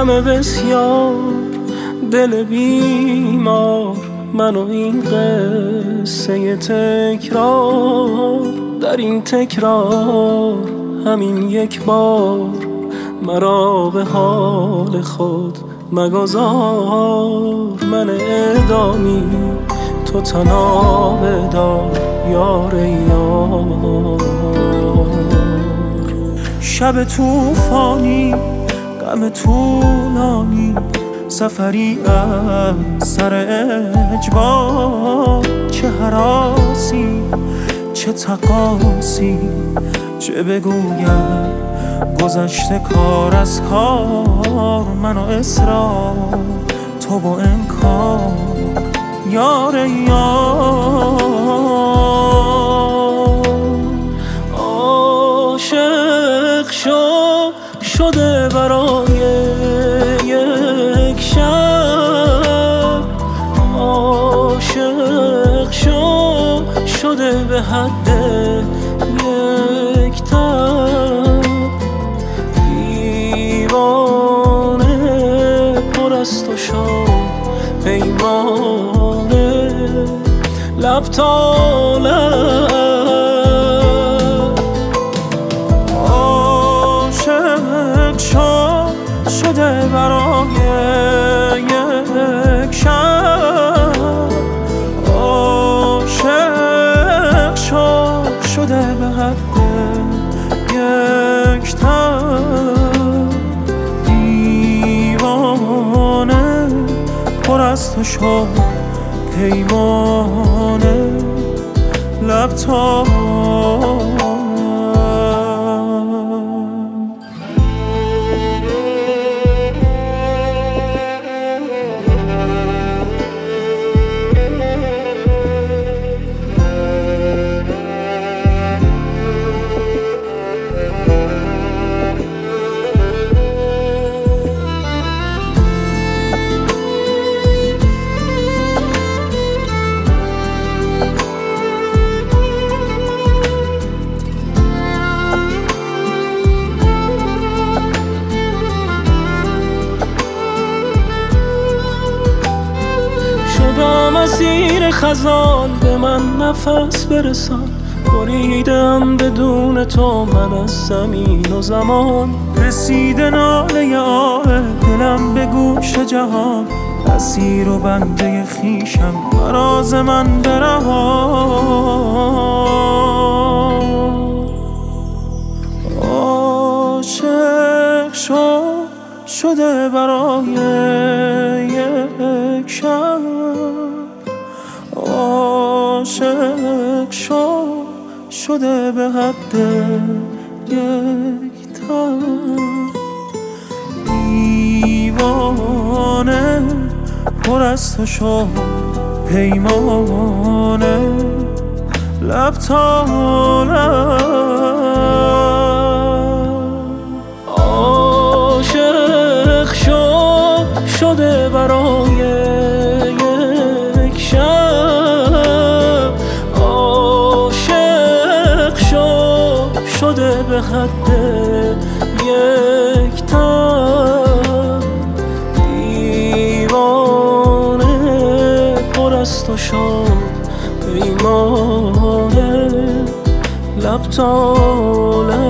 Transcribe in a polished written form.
غم بسیار، دل بیمار، من و این قصه تکرار. در این تکرار همین یک بار مرا به حال خود مگذار. من اعدامی تو تنها بدار یار یار. شب طوفانی، غم طولانی، سفری از سر اجبار. چه هراسی، چه تقاسی، چه بگویم گذشته کار از کار. من و اصرار، تو و انکار یار یار. عاشق شده برای یک شب، عاشق شده به حد یک تب. دیوانه پر از تو شد پیمانه، لب تا لب. عاشق شده برای یک شب، عاشق شده به حد یک تب. دیوانه پر از تو شد پیمانه، لب تا مسیر خزان به من نفس برسان. بریدم بدون تو من از زمین و زمان. رسیده ناله آه دلم به گوش جهان. اسیر و بنده خیشم مراز من برهان. عاشق شده برای یک شب، عاشق شده به حد یک تب. دیوانه پر از تو شد پیمانه، لب تا لب. عاشق شده برای یک شب، عاشق شده به حد یک تب. دیوانه پر از تو شد پیمانه، لب تا لب.